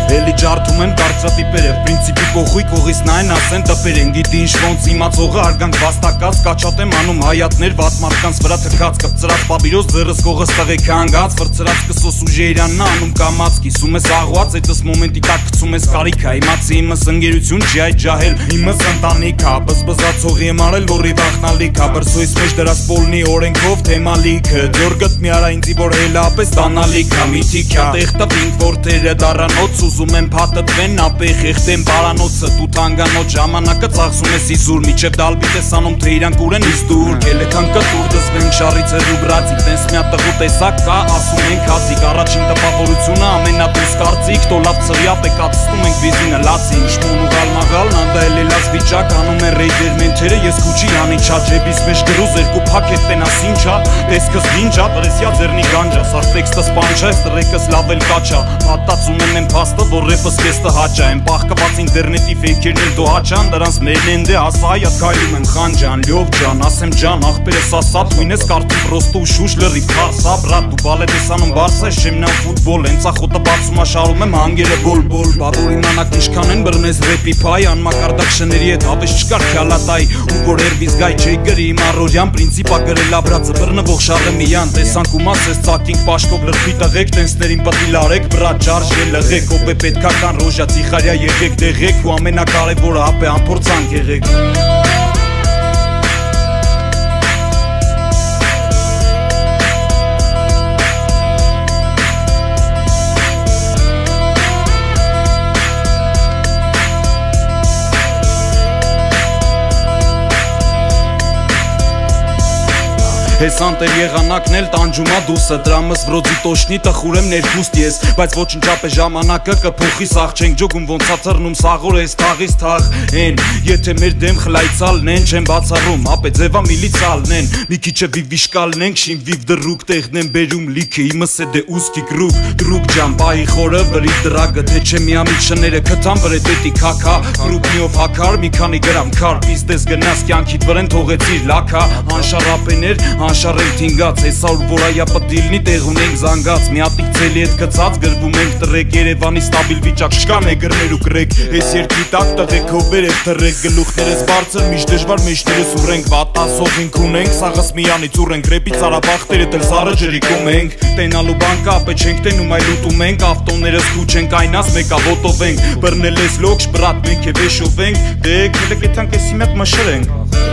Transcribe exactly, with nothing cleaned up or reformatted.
Էլի ջարդում են կարծրատիպերը Պրինցիպի կողույ կողից նայն ասեն տպեր են Գիտի ինչ ոնց իմացողը արգանք վաստակած Կաչատ եմ անում հայատներ վատ մարդկանց վրա թքած Կպծրած պաբիրոս ձերս կողս տղեկ հանգած Վրծրած կսոս ուժի իրանն անում կամած Կիսում ես աղուած այդս մոմենտի տակ կցում ես կարիքա Իմացի իմս ընգերություն չի այդ ջահել Իմս ընտանիքա Բզբզացողի եմ արել լորի վախնալիքա Բրսույս մեջ դրած պոլնի օրենքով թեմալիքը Դյոր գտ մի արա ինձի որ հելապես տանալիքա Միթիքա տեղ տվինք որթերը դարանոց Ուզում եմ պատտվեն ապեղ եղտեն բարանոցը Դու թանգանոտ ժամանակը ծաղսում ես իզուր Միջև դալբի տեսանում թե իրանք ուր են իս դուր Կելեքան կտուր դզվենք շարից է ռուբրացի Տենց միա տղու տեսակ կա ասում ենք հազիկ Առաջին տպավորությունը ամենատուս կարծիք Տոլապ ծրյապ է կացնում ենք վիզինը լացին Շմոն ու գալմաղալն անդա էլ էլաս վիճակ Անում են ռեյդեր մենթերը ես կուչի անիչա Ջեբիս մեջ գրուզ երկու պակետ տենաս ինչա Տեսքս գինջա տրեսյա ձերնի գանջա Սարդ տեքստս պանչա ես տրեկս լավ էլ կաչա Հատացում եմ եմ պաստը որ ռեպս կեստը հաճա Եմ պահկված ինտերնետի ֆեյքերներ դո հաճան Դրանց մերն են դե ասա հայատ կայլում եմ խանջան Լյով ջան ասեմ ջան աղբերս ասատ Հույնես կարդում պրոստու շուշ լրի պարսա բրատ Դու բալետ եսանում բարս է շեմնան ֆուտբոլ Հենց ախոտը բացում աշարում եմ հանգերը բոլ բոլ Բաբոր իմանակ ինչքան են բրնես ռեպի պայ Անմակարդակ շների հետ հավես չկար քյալատայ Ու որ երվիզ գայ չեի գրի իմ առորյան Պրինցիպա գրել աբրածը բրնվող շաղը միան Տեսանք ու մասես ծակինք պաշկով լրպի տղեք Տենսներին պտի լարեք բրատ ջարժ է լղեք Ով է պետքական ռոժա ծիխարյա եղեք դեղեք Ու ամենակարևորը հապ է ամփորձանք եղեք Հես անտեր եղանակն էլ տանջումա դուսը Դրամս վրոձի տոշնի տխուրեմ ներքուստ ես Բայց ոչնչապ է ժամանակը կփոխի սաղ Չենք ջոգում ոնց աթռնում սաղոր ես թաղից թաղ Են, եթե մեր դեմ խլայցալն են չեն բացառում Ապե ձևա միլիցալն են Մի քիչ է վիվիշկալն ենք շին վիվ դրուկ Տեղն են բերում լիքը իմս է դե ուսկի գրուկ Դրուկ ջան բայի խորը վրի դրագը Թե չէ միամիտ շները կտան վրե տետի կակա Գրուպնիով հակար մի քանի գրամ քար Պիստես գնաս կյանքիտ վրեն թողեցիր լակա Անշարապեներ Անշարել թինգած, հեսա ուր որ այա պտիլնի տեղ ունենք զանգած Մի հատիկ ծելի հետ կծած գրվում ենք տրեք Երևանի ստաբիլ վիճակ չկան է գրներ ու գրեք Ես երկրի տակ տղեք հոբեր եք տրեք Գլուխներս բարձր միշտ դժվար մեջներս ուռենք Վատասով ինք ունենք, սաղս միանից ուռենք Ռեպի ծարաբախտերը տել զարը ջրիկում ենք Տենալու բանկա ապե չենք տենում այլ ուտում ենք Ավտոներս քուչ ենք այնաս մեկա ոտով ենք Բրնել ես լոքշ բրատ մենք է վեշով ենք Դե կլեք եթանք եսի մետ մշր ենք